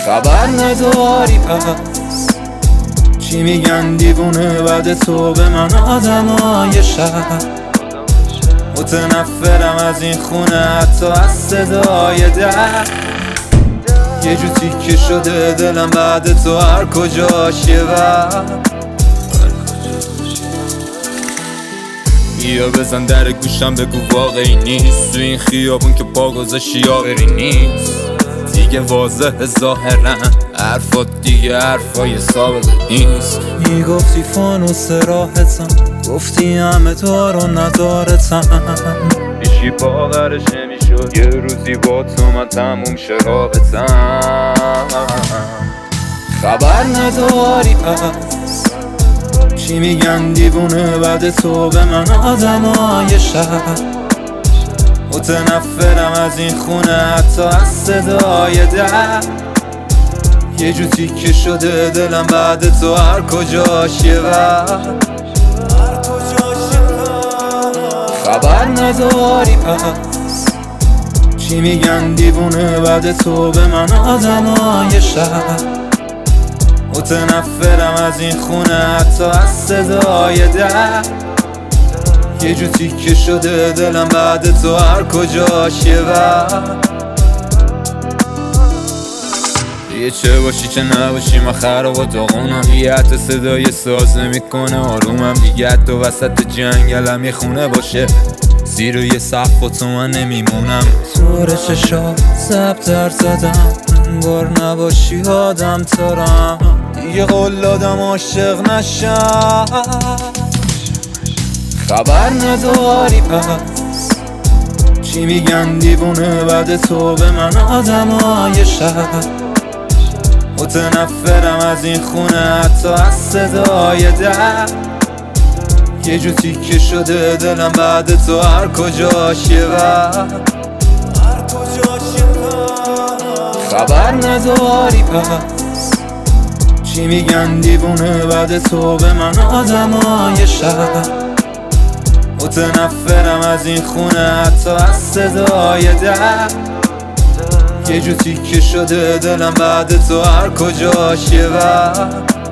خبر نداری پس چی میگن دیوونه بعد تو به من آدمای شهر. متنفرم از این خونه حتی از صدای در. یه جو تیکه شده دلم بعد تو هر کجاش یه وقت. یا بزن در گوشم بگو واقعی نیست تو این خیابون که پا گذاشتی یاوری نیست. دیگه واضحه ظاهرا حرفات دیگه حرفای سابقه نیست. میگفتی فانوس راحتم، گفتی همه تو رو ندارتم. بیشی باورش نمیشد یه روزی با تو من تموم شه رابطم. خبر نداری پس چی میگن دیوونه بعد تو به من آدمای شهر. متنفرم از این خونه حتی از صدای در. یه جو تیکه شده دلم بعد تو هر کجاش یه وقت. خبر نداری پس چی میگن دیوونه بعد تو به من آدمای شهر. متنفرم از این خونه حتی از صدای در. یه جو تیکه شده دلم بعد تو هر کجاش یه وقت. یه چه باشی چه نباشی من خراب و داغونم. یه حتی صدای ساز نمیکنه آرومم. دیگه حتی وسط جنگلم یه خونه باشه زیر یه سقف و تو من نمیمونم. طور چشات زبطر زدم انگار نباشی آدم ترم. دیگه قول دادم عاشق نشم. خبر نداری پس چی میگن دیوونه بعد تو به من آدمای شهر. متنفرم از این خونه حتی از صدای در. یه جو تیکه شده دلم بعد تو هر کجاش یه وقت. خبر نداری پس چی میگن دیوونه بعد تو به من آدمای شهر. متنفرم از این خونه حتی از صدای در. یه جو تیکه شده دلم بعد تو هر کجاش یه وقت.